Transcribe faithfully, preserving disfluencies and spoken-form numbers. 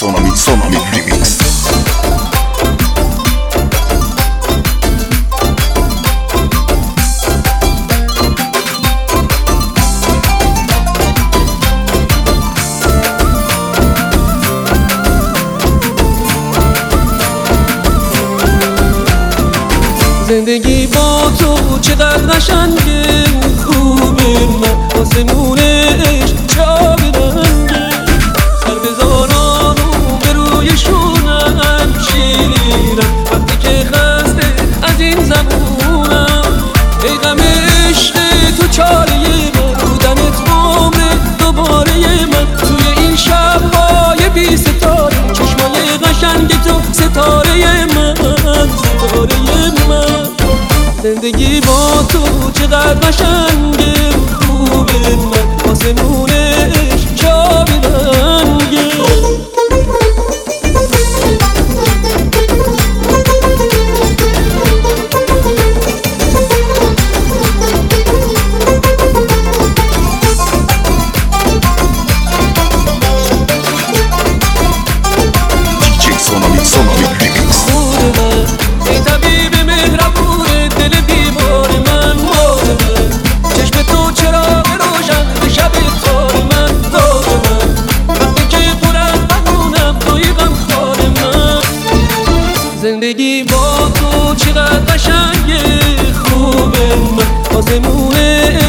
Sonami, Sonami Remix. زندگی با تو چقدر قشنگه، خوبه من آسمونش چه آبی رنگه، سر بزاران و به روی شونم شیرم وقتی که خسته از این زمونم. ای غم عشق تو چاره من، بودنت عمر دوباره من، توی این شب‌های بی ستاره چشمای قشنگ تو ستاره من، ستاره من. زندگی با تو چقدر قشنگه، خوبه من آسمونش چه آبی رنگه. دیجی Sonami, Sonami Remix. خود من ای طبیب مهربون دل بیمار من، مال من چشم تو چراغ روشن به شب تار من، داد من وقتی که پر از غمونم توی غمخوار من. زندگی با تو چقدر قشنگه، خوبه من آسمونه